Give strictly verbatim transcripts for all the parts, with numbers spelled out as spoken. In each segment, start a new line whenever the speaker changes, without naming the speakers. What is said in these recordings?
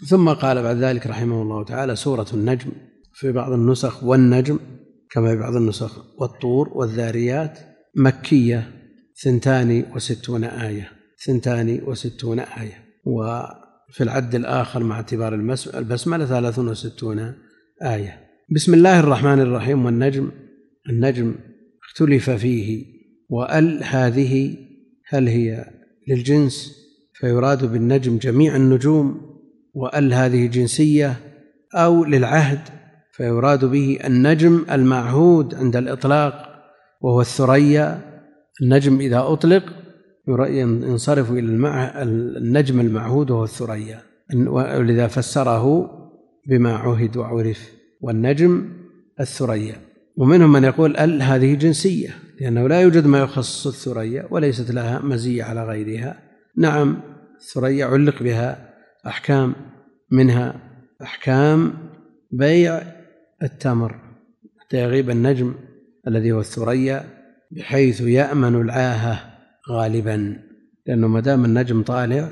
ثم قال بعد ذلك رحمه الله تعالى: سورة النجم، في بعض النسخ والنجم كما في بعض النسخ والطور والذاريات، مكية، ثنتان وستون آية ثنتان وستون آية وفي العد الآخر مع اعتبار البسملة ثلاث وستون آية. بسم الله الرحمن الرحيم. والنجم، النجم اختلف فيه، وأل هذه هل هي للجنس فيراد بالنجم جميع النجوم، وأل هذه جنسية، أو للعهد فيراد به النجم المعهود عند الإطلاق وهو الثريا. النجم إذا أطلق ينصرف إلى النجم المعهود وهو الثريا، ولذا فسره بما عهد وعرف، والنجم الثريا. ومنهم من يقول أل هذه جنسية، لأنه لا يوجد ما يخصص الثريا وليست لها مزية على غيرها. نعم، الثريا علق بها أحكام، منها أحكام بيع التمر حتى يغيب النجم الذي هو الثريا، بحيث يأمن العاهة غالبا، لأنه ما دام النجم طالع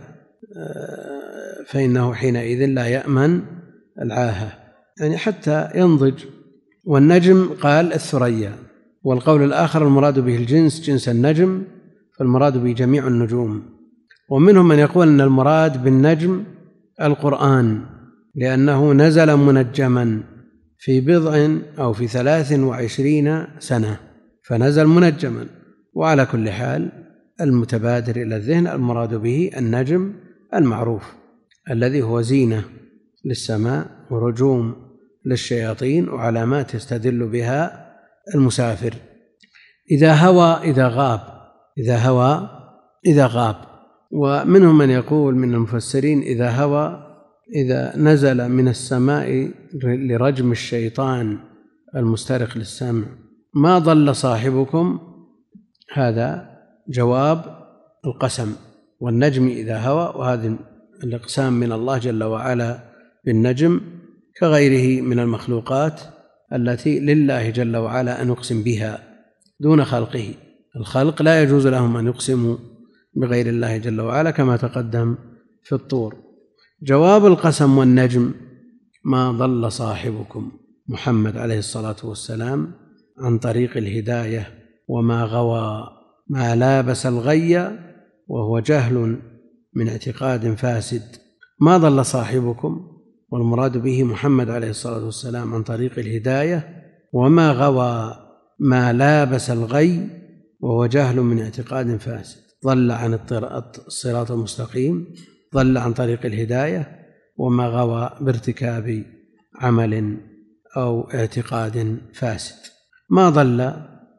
فإنه حينئذ لا يأمن العاهة، يعني حتى ينضج. والنجم قال الثريا. والقول الآخر المراد به الجنس، جنس النجم، فالمراد به جميع النجوم. ومنهم من يقول أن المراد بالنجم القرآن، لأنه نزل منجما في بضع أو في ثلاث وعشرين سنة، فنزل منجما. وعلى كل حال المتبادر إلى الذهن المراد به النجم المعروف الذي هو زينة للسماء ورجوم للشياطين وعلامات يستدل بها المسافر. إذا هوى إذا غاب، إذا هوى إذا غاب. ومنهم من يقول من المفسرين إذا هوى إذا نزل من السماء لرجم الشيطان المسترق للسمع. ما ضل صاحبكم، هذا جواب القسم. والنجم إذا هوى، وهذا الإقسام من الله جل وعلا بالنجم كغيره من المخلوقات التي لله جل وعلا أن يقسم بها دون خلقه. الخلق لا يجوز لهم أن يقسموا بغير الله جل وعلا كما تقدم في الطور. جواب القسم والنجم: ما ضل صاحبكم محمد عليه الصلاة والسلام عن طريق الهداية، وما غوى، ما لابس الغي وهو جهل من اعتقاد فاسد. ما ضل صاحبكم، والمراد به محمد عليه الصلاة والسلام عن طريق الهداية، وما غوى ما لابس الغي وهو جهل من اعتقاد فاسد. ضل عن الصراط المستقيم، ضل عن طريق الهداية، وما غوى بارتكاب عمل أو اعتقاد فاسد. ما ضل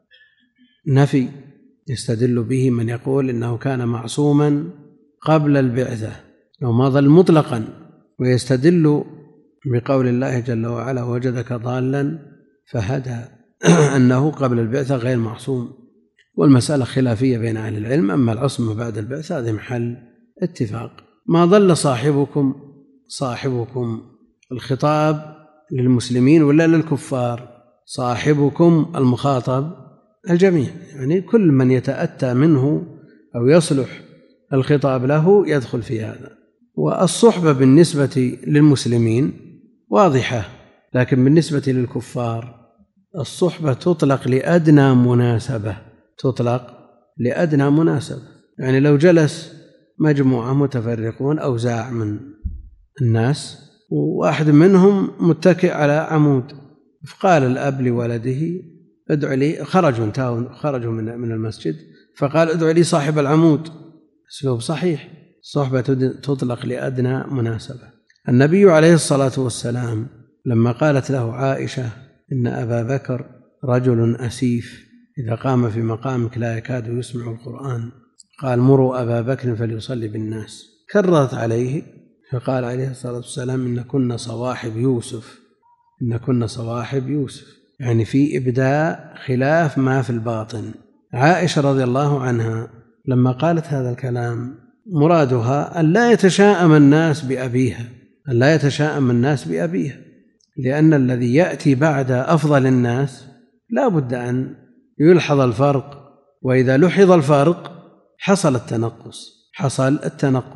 نفي يستدل به من يقول إنه كان معصوما قبل البعثة، لو ما ضل مطلقا، ويستدل بقول الله جل وعلا: وجدك ضالا فهدى، أنه قبل البعثة غير معصوم. والمسألة خلافية بين أهل العلم، أما العصمة بعد البعثة هذا محل اتفاق. ما ضل صاحبكم، صاحبكم الخطاب للمسلمين ولا للكفار؟ صاحبكم المخاطب الجميع، يعني كل من يتأتى منه أو يصلح الخطاب له يدخل في هذا. والصحبة بالنسبة للمسلمين واضحة، لكن بالنسبة للكفار الصحبة تطلق لأدنى مناسبة، تطلق لأدنى مناسبة. يعني لو جلس مجموعة متفرقون أوزاع من الناس، وواحد منهم متكئ على عمود، فقال الأب لولده: ادع لي، خرجوا خرجوا من المسجد، فقال: ادع لي صاحب العمود. أسلوب صحيح، الصحبة تطلق لأدنى مناسبة. النبي عليه الصلاة والسلام لما قالت له عائشة: إن أبا بكر رجل أسيف، إذا قام في مقامك لا يكاد يسمع القرآن، قال: مروا أبا بكر فليصلي بالناس. كررت عليه فقال عليه الصلاة والسلام: إن كنا صواحب يوسف، إن كنا صواحب يوسف، يعني في إبداء خلاف ما في الباطن. عائشة رضي الله عنها لما قالت هذا الكلام مرادها أن لا يتشاءم الناس بأبيها، أن لا يتشاءم الناس بأبيها، لأن الذي يأتي بعد أفضل الناس لا بد أن يلحظ الفرق، وإذا لحظ الفرق حصل التنقص، حصل التنقص.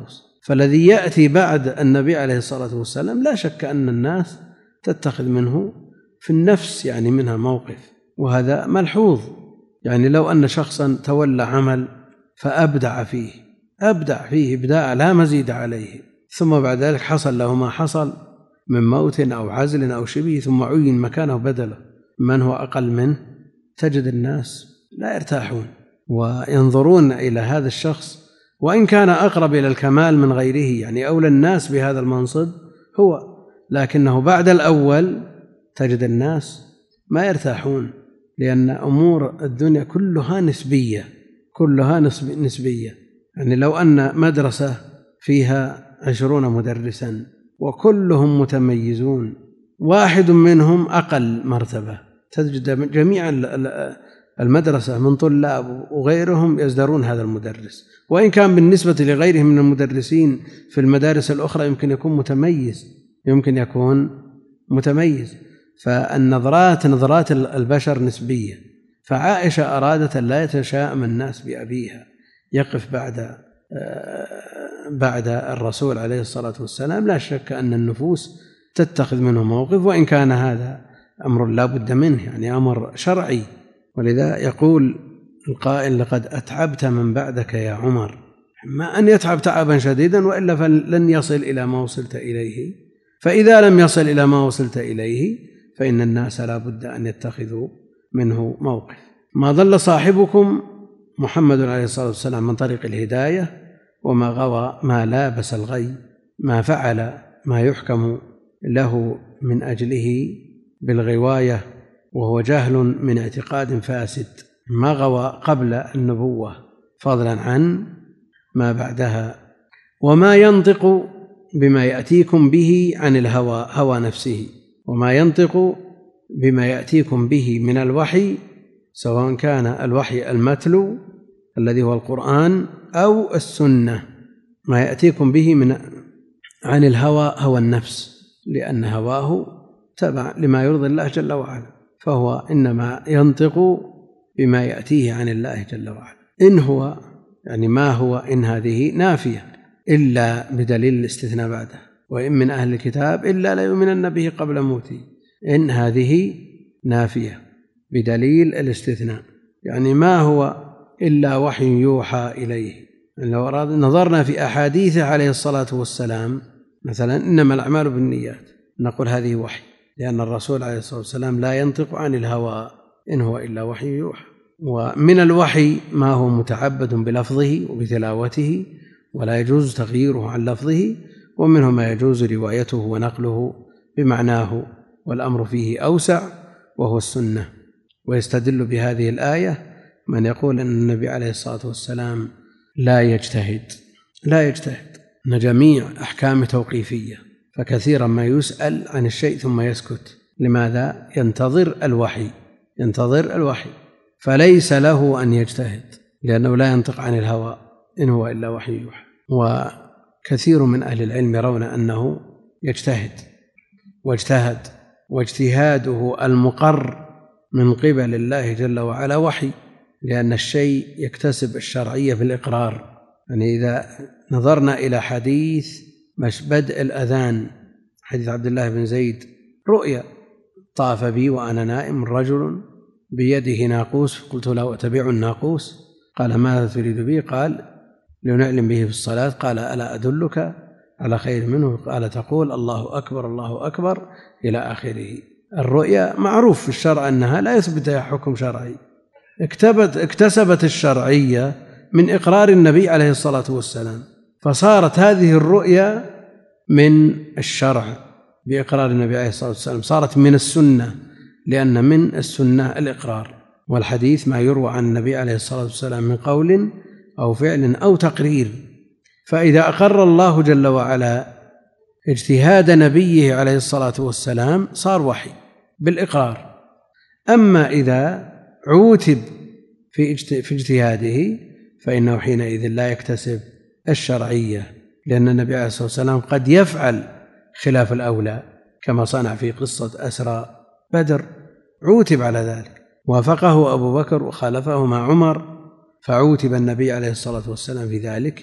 فالذي يأتي بعد النبي عليه الصلاة والسلام لا شك أن الناس تتخذ منه في النفس يعني منها موقف، وهذا ملحوظ. يعني لو أن شخصا تولى عمل فأبدع فيه أبدع فيه إبداع لا مزيد عليه، ثم بعد ذلك حصل له ما حصل من موت أو عزل أو شبه، ثم عين مكانه بدله من هو أقل منه، تجد الناس لا يرتاحون وينظرون إلى هذا الشخص وإن كان أقرب إلى الكمال من غيره، يعني أولى الناس بهذا المنصب هو، لكنه بعد الأول تجد الناس ما يرتاحون، لأن أمور الدنيا كلها نسبية كلها نسبية. يعني لو أن مدرسة فيها عشرون مدرسا وكلهم متميزون، واحد منهم أقل مرتبة، تجد جميع المدرسة من طلاب وغيرهم يزدرون هذا المدرس، وإن كان بالنسبة لغيرهم من المدرسين في المدارس الأخرى يمكن يكون متميز يمكن يكون متميز فالنظرات نظرات البشر نسبية. فعائشة أرادت أن لا يتشائم الناس بأبيها، يقف بعد بعد الرسول عليه الصلاة والسلام، لا شك أن النفوس تتخذ منه موقف، وإن كان هذا أمر لا بد منه، يعني أمر شرعي. ولذا يقول القائل: لقد أتعبت من بعدك يا عمر، ما أن يتعب تعبا شديدا وإلا فلن يصل إلى ما وصلت إليه، فإذا لم يصل إلى ما وصلت إليه فإن الناس لا بد أن يتخذوا منه موقف. ما ضل صاحبكم محمد عليه الصلاة والسلام من طريق الهداية وما غوى ما لابس الغي، ما فعل ما يحكم له من أجله بالغواية وهو جهل من اعتقاد فاسد، ما غوى قبل النبوة فضلا عن ما بعدها، وما ينطق بما يأتيكم به عن الهوى هوى نفسه، وما ينطق بما يأتيكم به من الوحي، سواء كان الوحي المتلو الذي هو القرآن أو السنة، ما يأتيكم به من عن الهوى هوى النفس، لأن هواه تبع لما يرضي الله جل وعلا، فهو إنما ينطق بما يأتيه عن الله جل وعلا. إن هو يعني ما هو إن هذه نافية إلا بدليل الاستثناء بعده، وإن من أهل الكتاب إلا ليؤمنن به قبل موته، إن هذه نافية بدليل الاستثناء، يعني ما هو إلا وحي يوحى إليه. لو أراد نظرنا في أحاديثه عليه الصلاة والسلام مثلا إنما الأعمال بالنيات، نقول هذه وحي، لأن الرسول عليه الصلاة والسلام لا ينطق عن الهوى، إن هو إلا وحي يوحى. ومن الوحي ما هو متعبد بلفظه وبتلاوته ولا يجوز تغييره عن لفظه، ومنه ما يجوز روايته ونقله بمعناه، والأمر فيه أوسع وهو السنة. ويستدل بهذه الآية من يقول أن النبي عليه الصلاة والسلام لا يجتهد لا يجتهد أن جميع أحكام توقيفية، فكثيرا ما يسأل عن الشيء ثم يسكت. لماذا؟ ينتظر الوحي ينتظر الوحي فليس له أن يجتهد، لأنه لا ينطق عن الهوى، إن هو إلا وحي يوحى. وكثير من أهل العلم يرون أنه يجتهد واجتهد، واجتهاده المقر من قبل الله جل وعلا وحي، لأن الشيء يكتسب الشرعية بالإقرار. يعني إذا نظرنا إلى حديث مش بدء الأذان، حديث عبد الله بن زيد: رؤيا طاف بي وأنا نائم رجل بيده ناقوس، قلت له أتبع الناقوس؟ قال ماذا تريد به؟ قال لنعلم به في الصلاة. قال ألا أدلك على خير منه؟ قال تقول الله أكبر الله أكبر إلى آخره. الرؤيا معروف في الشرع أنها لا يثبت حكم شرعي، اكتسبت الشرعية من إقرار النبي عليه الصلاة والسلام، فصارت هذه الرؤيا من الشرع بإقرار النبي عليه الصلاة والسلام، صارت من السنة، لأن من السنة الإقرار، والحديث ما يروى عن النبي عليه الصلاة والسلام من قول أو فعل أو تقرير. فإذا أقر الله جل وعلا اجتهاد نبيه عليه الصلاة والسلام صار وحي بالإقرار. أما إذا عوتب في اجتهاده فإنه حينئذ لا يكتسب الشرعية، لأن النبي عليه الصلاة والسلام قد يفعل خلاف الأولى، كما صنع في قصة أسرى بدر، عوتب على ذلك، وافقه أبو بكر وخالفه مع عمر، فعوتب النبي عليه الصلاة والسلام في ذلك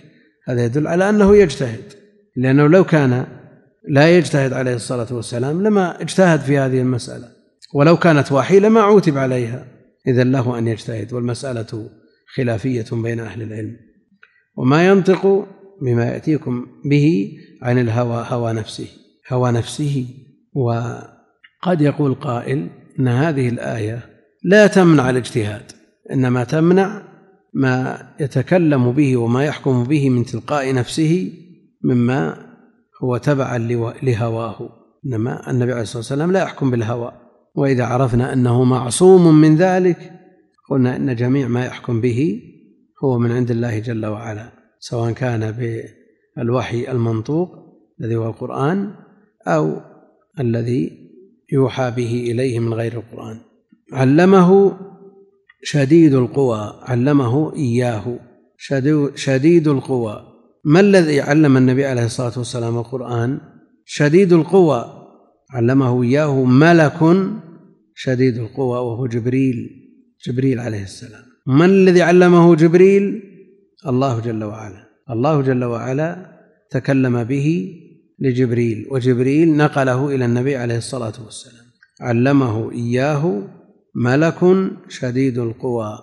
هذا يدل على أنه يجتهد، لأنه لو كان لا يجتهد عليه الصلاة والسلام لما اجتهد في هذه المسألة، ولو كانت وحي لما عوتب عليها، إذن له أن يجتهد، والمسألة خلافية بين أهل العلم. وما ينطق بما يأتيكم به عن الهوى هوى نفسه هوى نفسه وقد يقول قائل إن هذه الآية لا تمنع الاجتهاد، إنما تمنع ما يتكلم به وما يحكم به من تلقاء نفسه مما هو تبعا لهواه، إنما النبي عليه الصلاة والسلام لا يحكم بالهوى، وإذا عرفنا أنه معصوم من ذلك قلنا إن جميع ما يحكم به هو من عند الله جل وعلا، سواء كان بالوحي المنطوق الذي هو القرآن أو الذي يوحى به إليه من غير القرآن. علمه شديد القوى، علمه إياه شديد القوى. ما الذي علم النبي عليه الصلاة والسلام القرآن؟ شديد القوى، علمه إياه ملك شديد القوى وهو جبريل جبريل عليه السلام. من الذي علمه جبريل؟ الله جل وعلا. الله جل وعلا تكلم به لجبريل، وجبريل نقله إلى النبي عليه الصلاة والسلام. علمه إياه ملك شديد القوى.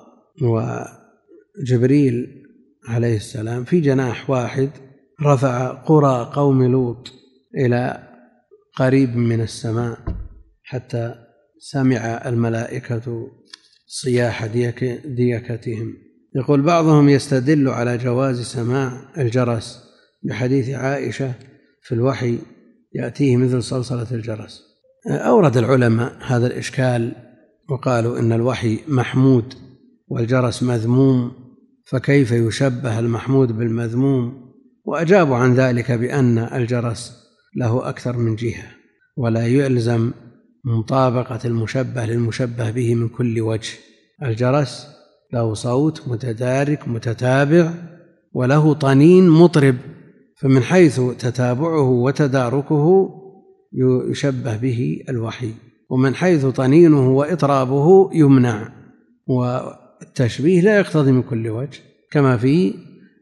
وجبريل عليه السلام في جناح واحد رفع قرى قوم لوط إلى قريب من السماء حتى سمع الملائكة صياح ديكتهم. يقول بعضهم يستدل على جواز سماع الجرس بحديث عائشة في الوحي يأتيه مثل صلصلة الجرس. أورد العلماء هذا الإشكال وقالوا إن الوحي محمود والجرس مذموم، فكيف يشبه المحمود بالمذموم؟ وأجابوا عن ذلك بأن الجرس له أكثر من جهة، ولا يلزم مطابقة المشبه للمشبه به من كل وجه. الجرس له صوت متدارك متتابع وله طنين مطرب، فمن حيث تتابعه وتداركه يشبه به الوحي، ومن حيث طنينه وإطرابه يمنع. والتشبيه لا يقتضي من كل وجه، كما في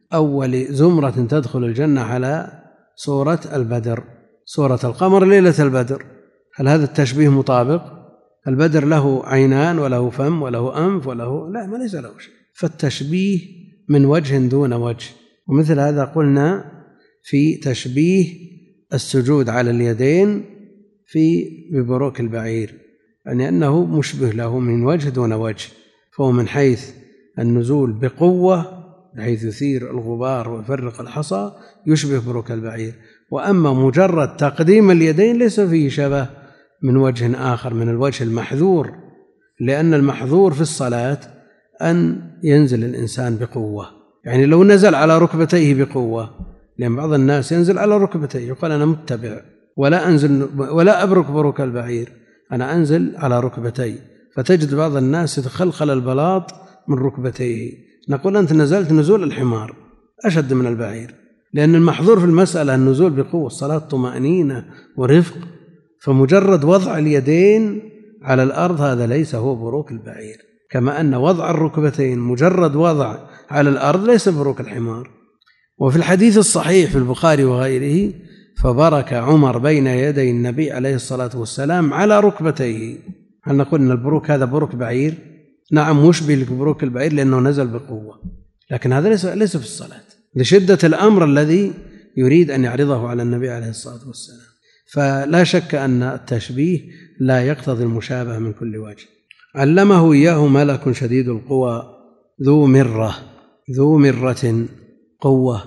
أول زمرة تدخل الجنة على صورة البدر، صورة القمر ليلة البدر. هل هذا التشبيه مطابق؟ البدر له عينان وله فم وله أنف وله لا، ما ليس له شيء، فالتشبيه من وجه دون وجه. ومثل هذا قلنا في تشبيه السجود على اليدين في ببروك البعير، يعني أنه مشبه له من وجه دون وجه، فهو من حيث النزول بقوة بحيث يثير الغبار ويفرق الحصى يشبه بروك البعير. وأما مجرد تقديم اليدين ليس فيه شبه من وجه آخر من الوجه المحذور، لأن المحذور في الصلاة أن ينزل الإنسان بقوة، يعني لو نزل على ركبتيه بقوة، لأن بعض الناس ينزل على ركبتيه يقول أنا متبع ولا أنزل ولا أبرك بروك البعير، أنا أنزل على ركبتي، فتجد بعض الناس يتخلخل البلاط من ركبتيه. نقول أنت نزلت نزول الحمار أشد من البعير، لأن المحظور في المسألة النزول بقوة، الصلاة طمأنينة ورفق، فمجرد وضع اليدين على الأرض هذا ليس هو بروك البعير، كما أن وضع الركبتين مجرد وضع على الأرض ليس بروك الحمار. وفي الحديث الصحيح في البخاري وغيره فبرك عمر بين يدي النبي عليه الصلاة والسلام على ركبتيه. هل نقول أن البروك هذا بروك بعير؟ نعم مشبه لبروك البعير لأنه نزل بقوة، لكن هذا ليس ليس في الصلاة لشدة الأمر الذي يريد أن يعرضه على النبي عليه الصلاة والسلام. فلا شك أن التشبيه لا يقتضي المشابهة من كل وجه. علمه إياه ملك شديد القوى ذو مرة، ذو مرة قوة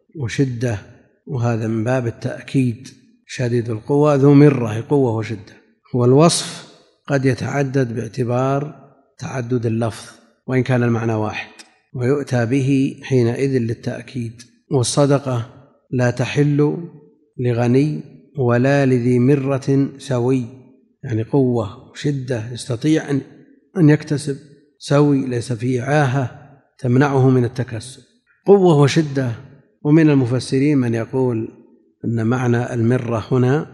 وشدة، وهذا من باب التأكيد، شديد القوى ذو مرة قوة وشدة. والوصف قد يتعدد باعتبار تعدد اللفظ وإن كان المعنى واحد، ويؤتى به حينئذ للتأكيد. والصدقة لا تحل لغني ولا لذي مرة سوي، يعني قوة وشدة يستطيع أن يكتسب، سوي ليس فيه عاهة تمنعه من التكسب، قوة وشدة. ومن المفسرين من يقول أن معنى المرة هنا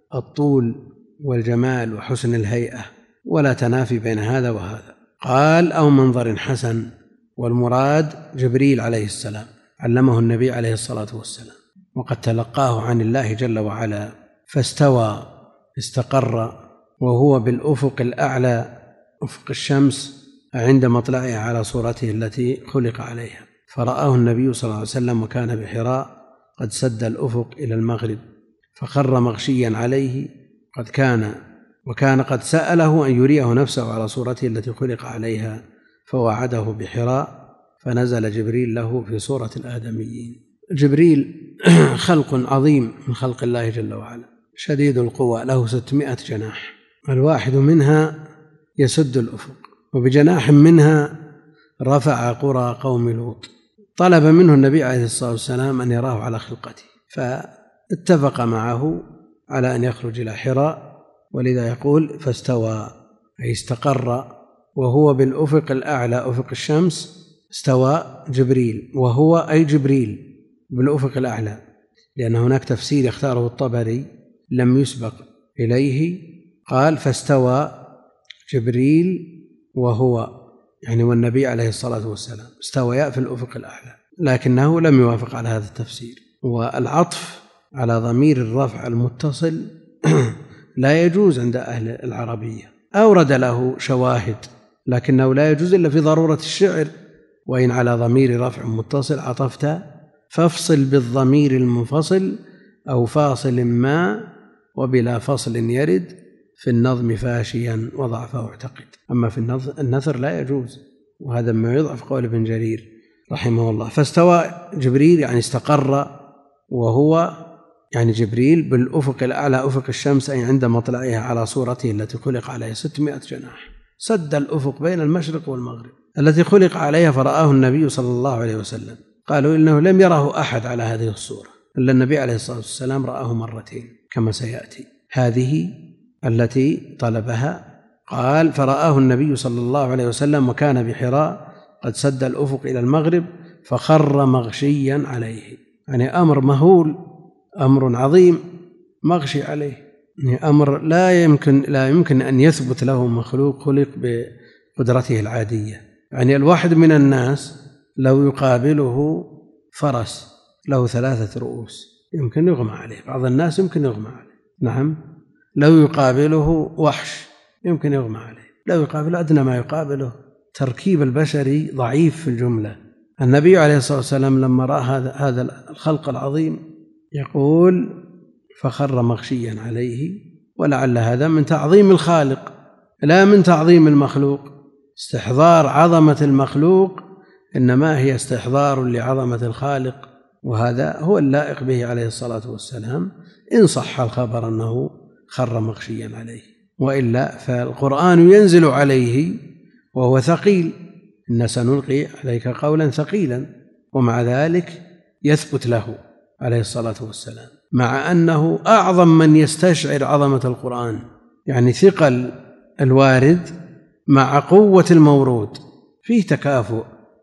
الطول والجمال وحسن الهيئة، ولا تنافي بين هذا وهذا. قال أو منظر حسن، والمراد جبريل عليه السلام، علمه النبي عليه الصلاة والسلام، وقد تلقاه عن الله جل وعلا. فاستوى استقر وهو بالأفق الأعلى أفق الشمس عند مطلعها على صورته التي خلق عليها، فرآه النبي صلى الله عليه وسلم وكان بحراء قد سد الأفق إلى المغرب، فخر مغشيا عليه قد كان وكان قد سأله أن يريه نفسه على صورته التي خلق عليها، فوعده بحراء، فنزل جبريل له في صورة الآدميين. جبريل خلق عظيم من خلق الله جل وعلا، شديد القوى، له ستمائة جناح، الواحد منها يسد الأفق، وبجناح منها رفع قرى قوم لوط. طلب منه النبي عليه الصلاة والسلام أن يراه على خلقته، فاتفق معه على أن يخرج إلى حراء، ولذا يقول فاستوى أي استقر وهو بالأفق الأعلى أفق الشمس. استوى جبريل وهو أي جبريل بالأفق الأعلى، لأن هناك تفسير يختاره الطبري لم يسبق إليه، قال فاستوى جبريل وهو يعني والنبي عليه الصلاة والسلام استويا في الأفق الأعلى، لكنه لم يوافق على هذا التفسير. والعطف على ضمير الرفع المتصل لا يجوز عند أهل العربية، أورد له شواهد لكنه لا يجوز إلا في ضرورة الشعر. وإن على ضمير رفع متصل عطفت فافصل بالضمير المنفصل أو فاصل ما وبلا فصل يرد في النظم فاشيا وضعفه اعتقد. أما في النثر لا يجوز، وهذا ما يضعف قول ابن جرير رحمه الله. فاستوى جبريل يعني استقر وهو يعني جبريل بالأفق الأعلى أفق الشمس، أي عند مطلعها على صورته التي خلق عليها ستمائة جناح، سد الأفق بين المشرق والمغرب التي خلق عليها، فرآه النبي صلى الله عليه وسلم. قالوا إنه لم يره أحد على هذه الصورة إلا النبي عليه الصلاة والسلام رآه مرتين كما سيأتي. هذه التي طلبها، قال فرآه النبي صلى الله عليه وسلم وكان بحراء قد سد الأفق إلى المغرب فخر مغشيا عليه، يعني أمر مهول، أمر عظيم مغشي عليه، يعني أمر لا يمكن لا يمكن أن يثبت له مخلوق خلق بقدرته العادية. يعني الواحد من الناس لو يقابله فرس له ثلاثة رؤوس يمكن يغمى عليه، بعض الناس يمكن يغمى عليه، نعم، لو يقابله وحش يمكن يغمى عليه، لو يقابله أدنى ما يقابله. تركيب البشري ضعيف في الجملة. النبي عليه الصلاة والسلام لما رأى هذا هذا الخلق العظيم يقول فخر مغشيا عليه، ولعل هذا من تعظيم الخالق لا من تعظيم المخلوق. استحضار عظمة المخلوق إنما هي استحضار لعظمة الخالق، وهذا هو اللائق به عليه الصلاة والسلام إن صح الخبر أنه خر مغشيا عليه، وإلا فالقرآن ينزل عليه وهو ثقيل، إن سنلقي عليك قولا ثقيلا، ومع ذلك يثبت له عليه الصلاة والسلام، مع أنه أعظم من يستشعر عظمة القرآن، يعني ثقل الوارد مع قوة المورود فيه تكافؤ.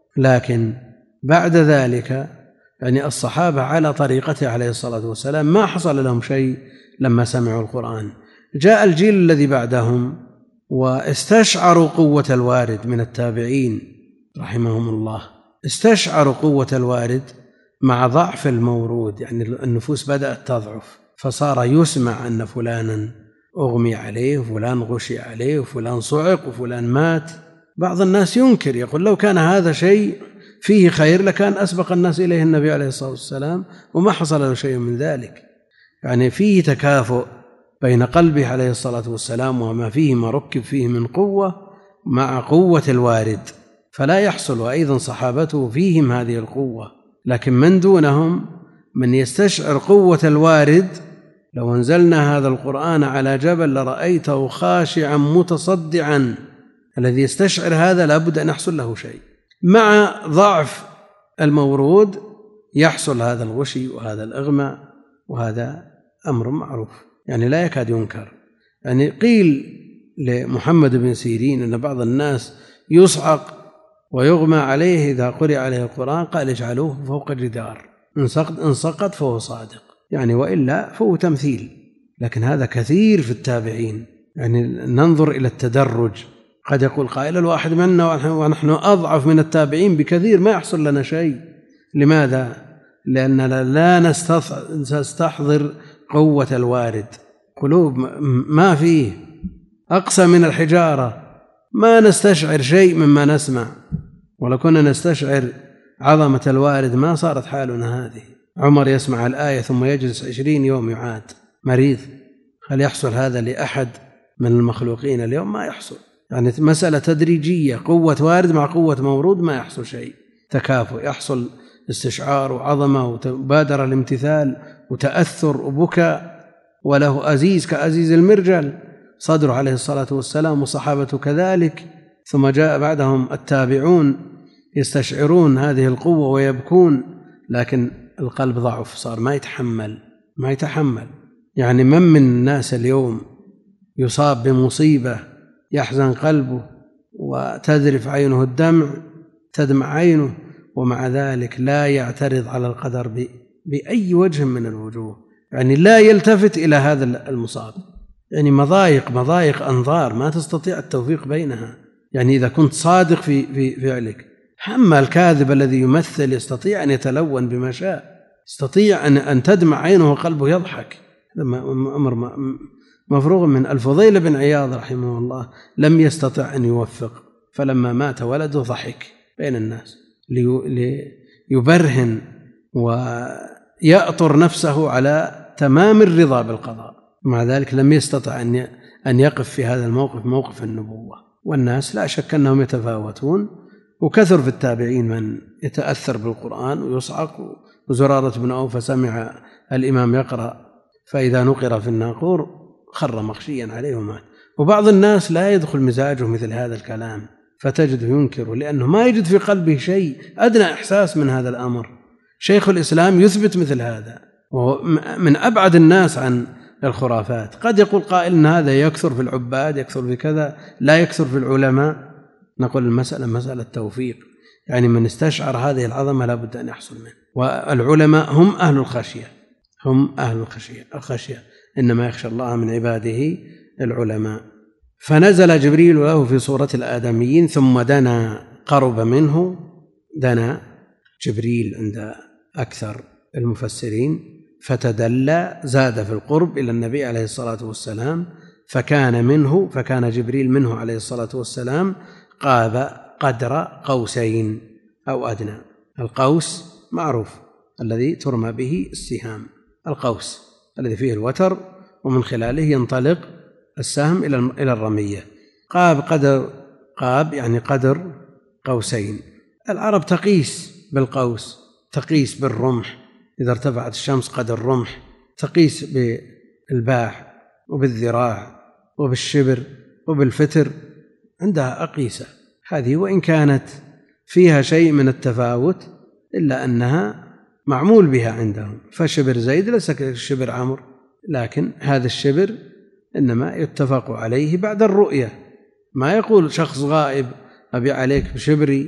لكن بعد ذلك يعني الصحابة على طريقته عليه الصلاة والسلام ما حصل لهم شيء لما سمعوا القرآن. جاء الجيل الذي بعدهم واستشعروا قوة الوارد من التابعين رحمهم الله، استشعروا قوة الوارد مع ضعف المورود، يعني النفوس بدأت تضعف، فصار يسمع أن فلانا أغمي عليه وفلان غشي عليه وفلان صعق وفلان مات. بعض الناس ينكر، يقول لو كان هذا شيء فيه خير لكان أسبق الناس إليه النبي عليه الصلاة والسلام، وما حصل له شيء من ذلك. يعني فيه تكافؤ بين قلبه عليه الصلاة والسلام وما فيه ما ركب فيه من قوة مع قوة الوارد، فلا يحصل. وأيضا صحابته فيهم هذه القوة، لكن من دونهم من يستشعر قوة الوارد لو أنزلنا هذا القرآن على جبل لرأيته خاشعا متصدعا. الذي يستشعر هذا لابد أن يحصل له شيء، مع ضعف المورود يحصل هذا الغشي وهذا الإغماء، وهذا أمر معروف يعني لا يكاد ينكر. يعني قيل لمحمد بن سيرين أن بعض الناس يصعق ويغمى عليه إذا قرئ عليه القرآن، قال اجعلوه فوق الجدار، إن سقط فهو صادق، يعني وإلا فهو تمثيل. لكن هذا كثير في التابعين، يعني ننظر إلى التدرج. قد يقول قائل الواحد منا ونحن أضعف من التابعين بكثير ما يحصل لنا شيء، لماذا؟ لأننا لا نستحضر قوة الوارد، قلوب ما فيه أقسى من الحجارة، ما نستشعر شيء مما نسمع. ولو كنا نستشعر عظمة الوارد ما صارت حالنا هذه. عمر يسمع الآية ثم يجلس عشرين يوم يعاد مريض. هل يحصل هذا لأحد من المخلوقين اليوم؟ ما يحصل. يعني مسألة تدريجية، قوة وارد مع قوة مورود ما يحصل شيء، تكافؤ، يحصل استشعار وعظمة ومبادرة الامتثال وتأثر وبكاء، وله أزيز كأزيز المرجل صدره عليه الصلاة والسلام وصحابته كذلك. ثم جاء بعدهم التابعون يستشعرون هذه القوة ويبكون، لكن القلب ضعف، صار ما يتحمل ما يتحمل. يعني من من الناس اليوم يصاب بمصيبة يحزن قلبه وتذرف عينه الدمع، تدمع عينه، ومع ذلك لا يعترض على القدر بأي وجه من الوجوه، يعني لا يلتفت إلى هذا المصاب. يعني مضايق مضايق أنظار ما تستطيع التوفيق بينها. يعني إذا كنت صادق في في فعلك، أما الكاذب الذي يمثل يستطيع أن يتلون بما شاء، يستطيع أن أن تدمع عينه وقلبه يضحك، هذا أمر مفروغ من. الفضيل بن عياض رحمه الله لم يستطع أن يوفق، فلما مات ولده ضحك بين الناس ليبرهن ويأطر نفسه على تمام الرضا بالقضاء، مع ذلك لم يستطع أن يقف في هذا الموقف موقف النبوة. والناس لا شك أنهم يتفاوتون، وكثر في التابعين من يتأثر بالقرآن ويصعق. وزرارة بن أوفى سمع الإمام يقرأ فإذا نقر في الناقور خر مغشيا عليه ومات. وبعض الناس لا يدخل مزاجه مثل هذا الكلام فتجده ينكره، لأنه ما يجد في قلبه شيء أدنى إحساس من هذا الأمر. شيخ الإسلام يثبت مثل هذا، ومن أبعد الناس عن الخرافات. قد يقول قائل إن هذا يكثر في العباد، يكثر في كذا، لا يكثر في العلماء. نقول المسألة مسألة توفيق، يعني من استشعر هذه العظمة لا بد أن يحصل منه. والعلماء هم أهل الخشية، هم أهل الخشية الخشية إنما يخشى الله من عباده العلماء. فنزل جبريل له في صورة الآدميين ثم دنا قرب منه. دنا جبريل عند أكثر المفسرين، فتدلى زاد في القرب إلى النبي عليه الصلاة والسلام، فكان منه فكان جبريل منه عليه الصلاة والسلام قاب قدر قوسين أو أدنى. القوس معروف الذي ترمى به السهام، القوس الذي فيه الوتر ومن خلاله ينطلق السهم إلى الرمية. قاب قدر، قاب يعني قدر قوسين. العرب تقيس بالقوس، تقيس بالرمح، إذا ارتفعت الشمس قدر الرمح، تقيس بالباع وبالذراع وبالشبر وبالفتر، عندها أقيسة هذه، وإن كانت فيها شيء من التفاوت إلا أنها معمول بها عندهم. فشبر زيد ليس كشبر عمرو، لكن هذا الشبر إنما يتفق عليه بعد الرؤية. ما يقول شخص غائب أبي عليك بشبري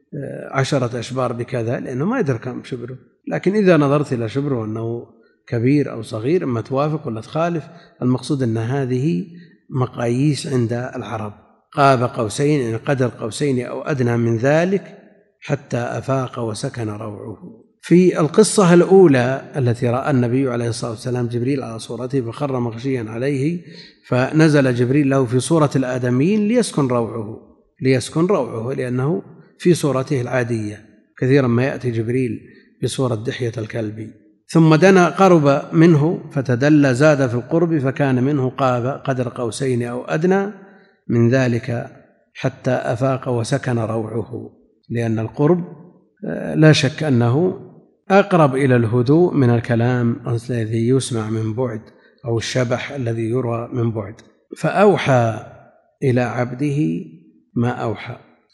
عشرة أشبار بكذا، لأنه ما يدرك كم شبره. لكن إذا نظرت إلى شبره أنه كبير أو صغير، إما توافق ولا تخالف، المقصود أن هذه مقاييس عند العرب. قاب قوسين يعني قدر قوسين أو أدنى من ذلك حتى أفاق وسكن روعه. في القصة الأولى التي رأى النبي عليه الصلاة والسلام جبريل على صورته فخر مغشيا عليه، فنزل جبريل له في صورة الآدميين ليسكن روعه ليسكن روعه لأنه في صورته العادية. كثيرا ما يأتي جبريل بصورة دحية الكلب. ثم دنا قرب منه فتدلى زاد في القرب، فكان منه قاب قدر قوسين أو أدنى من ذلك حتى أفاق وسكن روعه، لأن القرب لا شك أنه أقرب إلى الهدوء من الكلام الذي يسمع من بعد أو الشبح الذي يروى من بعد. فأوحى إلى عبده ما أوحى.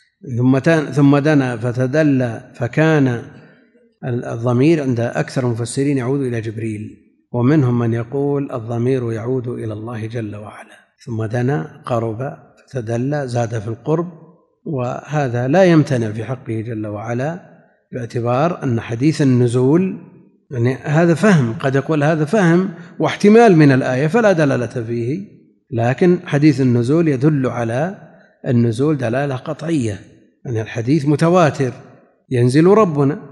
ثم دنا فتدلى، فكان الضمير عند أكثر المفسرين يعود إلى جبريل، ومنهم من يقول الضمير يعود إلى الله جل وعلا. ثم دنا قرب فتدلى زاد في القرب، وهذا لا يمتنع في حقه جل وعلا، باعتبار أن حديث النزول يعني هذا فهم، قد يقول هذا فهم واحتمال من الآية فلا دلالة فيه، لكن حديث النزول يدل على النزول دلالة قطعية، يعني الحديث متواتر، ينزل ربنا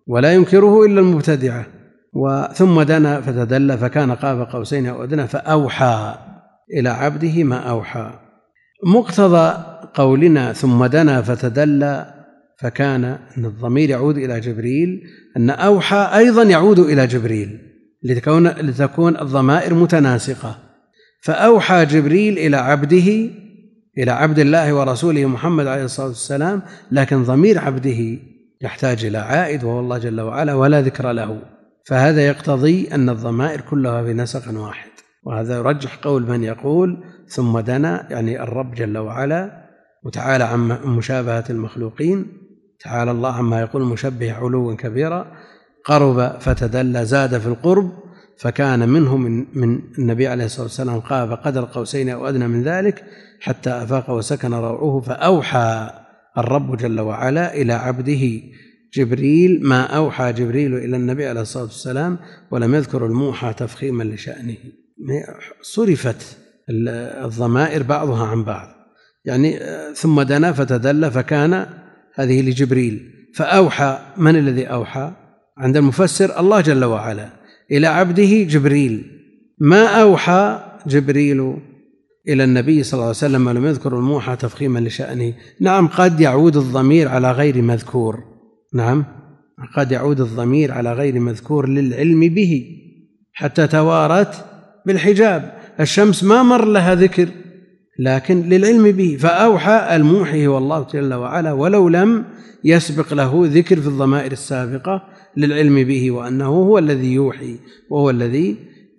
ولا ينكره إلا المبتدعة. ثم دنا فتدلى فكان قاب قوسين أو أدنى فأوحى إلى عبده ما أوحى. مقتضى قولنا ثم دنا فتدلى فكان أن الضمير يعود إلى جبريل، أن أوحى أيضا يعود إلى جبريل لتكون, لتكون الضمائر متناسقة. فأوحى جبريل إلى عبده، إلى عبد الله ورسوله محمد عليه الصلاة والسلام، لكن ضمير عبده يحتاج إلى عائد وهو الله جل وعلا ولا ذكر له، فهذا يقتضي أن الضمائر كلها في نسق واحد. وهذا يرجح قول من يقول ثم دنا يعني الرب جل وعلا وتعالى عن مشابهة المخلوقين، تعالى الله عما يقول المشبه علوا كبيرا، قرب فتدلى زاد في القرب، فكان منه من, من النبي عليه الصلاة والسلام قاب قدر قوسين أو أدنى من ذلك حتى أفاق وسكن روعه. فأوحى الرب جل وعلا إلى عبده جبريل ما أوحى جبريل إلى النبي عليه الصلاة والسلام، ولم يذكر الموحى تفخيما لشأنه. صرفت الضمائر بعضها عن بعض، يعني ثم دنا فتدلى فكان هذه لجبريل، فأوحى من الذي أوحى؟ عند المفسر الله جل وعلا إلى عبده جبريل، ما أوحى جبريل إلى النبي صلى الله عليه وسلم ولم يذكر الموحى تفخيما لشأنه. نعم قد يعود الضمير على غير مذكور، نعم قد يعود الضمير على غير مذكور للعلم به حتى توارت بالحجاب، الشمس ما مر لها ذكر لكن للعلم به، فأوحى الموحي هو الله جل وعلا ولو لم يسبق له ذكر في الضمائر السابقة للعلم به وأنه هو الذي يوحي وهو الذي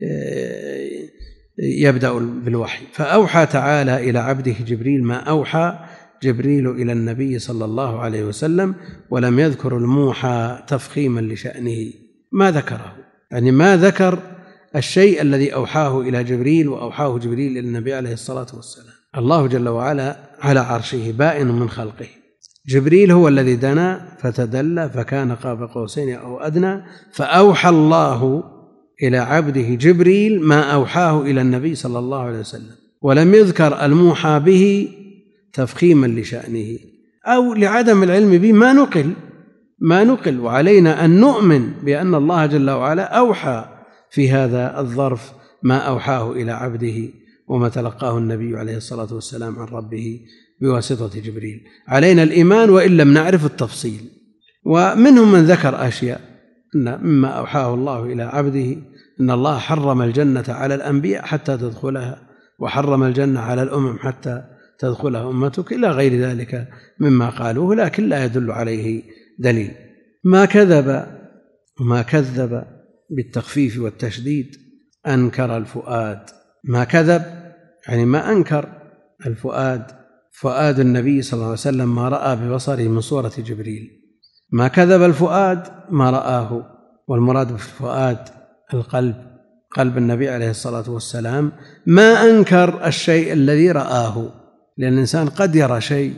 يبدأ بالوحي. فأوحى تعالى إلى عبده جبريل ما أوحى جبريل إلى النبي صلى الله عليه وسلم ولم يذكر الموحى تفخيما لشأنه، ما ذكره، يعني ما ذكر الشيء الذي أوحاه إلى جبريل وأوحاه جبريل إلى النبي عليه الصلاة والسلام. الله جل وعلا على عرشه بائن من خلقه، جبريل هو الذي دنا فتدلى فكان قاب قوسين أو أدنى، فأوحى الله إلى عبده جبريل ما أوحاه إلى النبي صلى الله عليه وسلم، ولم يذكر الموحى به تفخيما لشأنه أو لعدم العلم به، ما نقل ما نقل وعلينا أن نؤمن بأن الله جل وعلا أوحى في هذا الظرف ما أوحاه إلى عبده وما تلقاه النبي عليه الصلاة والسلام عن ربه بواسطة جبريل. علينا الإيمان وإن لم نعرف التفصيل. ومنهم من ذكر أشياء إن مما أوحاه الله إلى عبده إن الله حرم الجنة على الأنبياء حتى تدخلها، وحرم الجنة على الأمم حتى تدخلها أمتك، إلى غير ذلك مما قالوه، لكن لا يدل عليه دليل. ما كذب وما كذب بالتخفيف والتشديد أنكر الفؤاد. ما كذب يعني ما أنكر الفؤاد، فؤاد النبي صلى الله عليه وسلم ما رأى ببصره من صورة جبريل. ما كذب الفؤاد ما رآه، والمراد بالفؤاد القلب، قلب النبي عليه الصلاة والسلام. ما أنكر الشيء الذي رآه، لأن الإنسان قد يرى شيء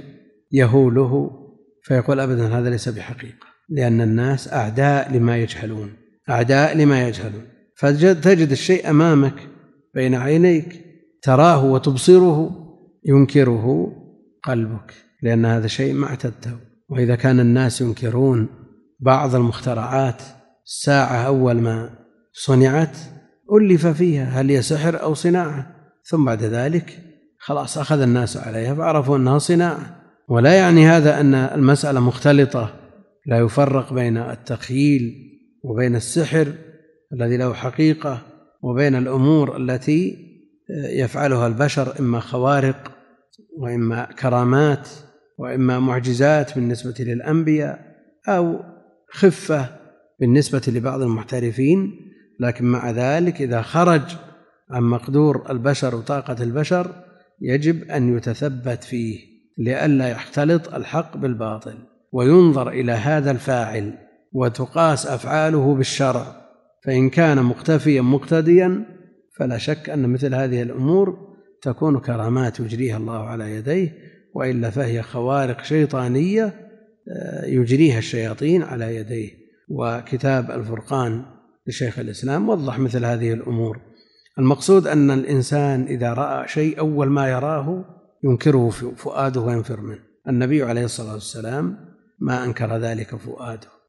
يهوله فيقول أبدا هذا ليس بحقيقة، لأن الناس أعداء لما يجهلون، أعداء لما يجهلون. فتجد الشيء أمامك بين عينيك تراه وتبصره، ينكره قلبك لأن هذا شيء ما اعتدته. وإذا كان الناس ينكرون بعض المخترعات، الساعة أول ما صنعت ألف فيها هل هي سحر أو صناعة، ثم بعد ذلك خلاص أخذ الناس عليها فعرفوا أنها صناعة. ولا يعني هذا أن المسألة مختلطة، لا يفرق بين التخييل وبين السحر الذي له حقيقة وبين الأمور التي يفعلها البشر، إما خوارق وإما كرامات وإما معجزات بالنسبة للأنبياء أو خفة بالنسبة لبعض المحترفين. لكن مع ذلك إذا خرج عن مقدور البشر وطاقة البشر يجب أن يتثبت فيه لئلا يختلط الحق بالباطل، وينظر إلى هذا الفاعل وتقاس أفعاله بالشرع، فإن كان مقتفيا مقتديا فلا شك أن مثل هذه الأمور تكون كرامات يجريها الله على يديه، وإلا فهي خوارق شيطانية يجريها الشياطين على يديه. وكتاب الفرقان لشيخ الإسلام وضح مثل هذه الأمور. المقصود أن الإنسان إذا رأى شيء أول ما يراه ينكره فؤاده وينفر منه. النبي عليه الصلاة والسلام ما أنكر ذلك فؤاده،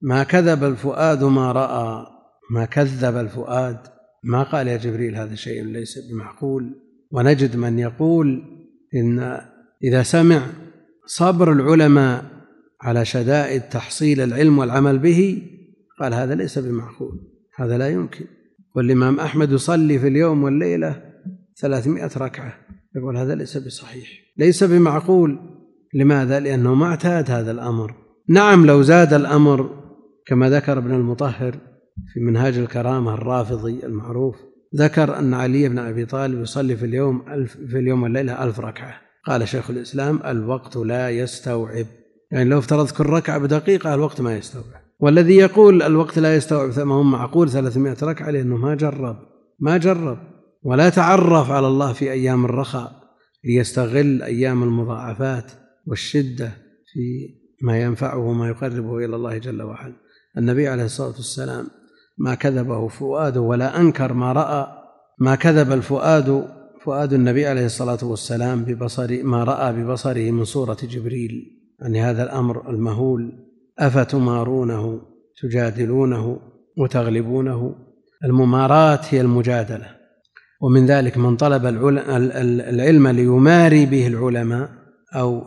ما كذب الفؤاد ما رأى، ما كذب الفؤاد، ما قال يا جبريل هذا شيء ليس بمعقول. ونجد من يقول إن إذا سمع صبر العلماء على شدائد تحصيل العلم والعمل به قال هذا ليس بمعقول، هذا لا يمكن. والإمام أحمد يصلي في اليوم والليلة ثلاثمائة ركعة، يقول هذا ليس بصحيح، ليس بمعقول. لماذا؟ لأنه ما اعتاد هذا الأمر. نعم لو زاد الأمر كما ذكر ابن المطهر في منهاج الكرامة الرافضي المعروف، ذكر أن علي بن أبي طالب يصلي في اليوم ألف في اليوم والليلة ألف ركعة. قال شيخ الإسلام الوقت لا يستوعب، يعني لو افترض كل ركعة بدقيقة الوقت ما يستوعب. والذي يقول الوقت لا يستوعب ما هو معقول ثلاثمائة ركعة لأنه ما جرب ما جرب ولا تعرف على الله في أيام الرخاء ليستغل أيام المضاعفات والشدة في ما ينفعه وما يقربه إلى الله جل وعلا. النبي عليه الصلاة والسلام ما كذبه فؤاده ولا أنكر ما رأى، ما كذب الفؤاد فؤاد النبي عليه الصلاة والسلام ببصر ما رأى ببصره من صورة جبريل. يعني هذا الأمر المهول. أفتمارونه تجادلونه وتغلبونه. الممارات هي المجادلة، ومن ذلك من طلب العلم ليماري به العلماء أو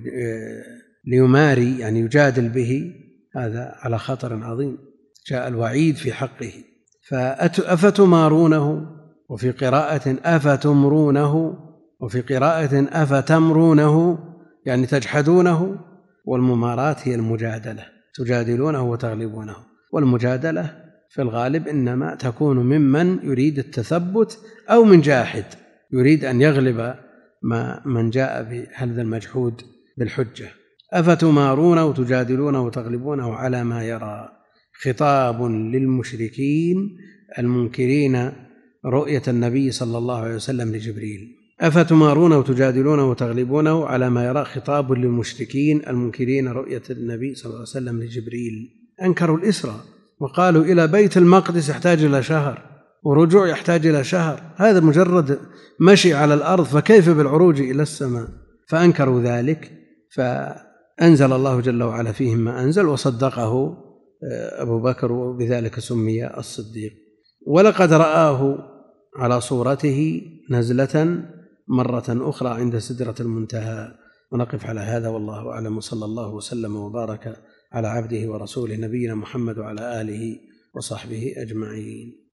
ليماري يعني يجادل به، هذا على خطر عظيم، جاء الوعيد في حقه. فأفتمارونه، وفي قراءة أفتمرونه، وفي قراءة أفتمرونه يعني تجحدونه. والممارات هي المجادلة، تجادلونه وتغلبونه. والمجادلة في الغالب إنما تكون ممن يريد التثبت أو من جاحد يريد أن يغلب ما من جاء بهذا المجحود بالحجة. أفتمارونه وتجادلونه وتغلبونه على ما يرى. خطاب للمشركين المنكرين رؤية النبي صلى الله عليه وسلم لجبريل. أفتمارونه وتجادلونه وتغلبونه على ما يرى، خطاب للمشركين المنكرين رؤية النبي صلى الله عليه وسلم لجبريل. أنكروا الإسراء وقالوا إلى بيت المقدس يحتاج إلى شهر ورجوع يحتاج إلى شهر، هذا مجرد مشي على الأرض، فكيف بالعروج إلى السماء؟ فأنكروا ذلك، فأنزل الله جل وعلا فيهم ما أنزل وصدقه أبو بكر، وبذلك سمي الصديق. ولقد رآه على صورته نزلة مرة أخرى عند سدرة المنتهى. ونقف على هذا والله أعلم، صلى الله وسلم وبارك على عبده ورسوله نبينا محمد وعلى آله وصحبه أجمعين.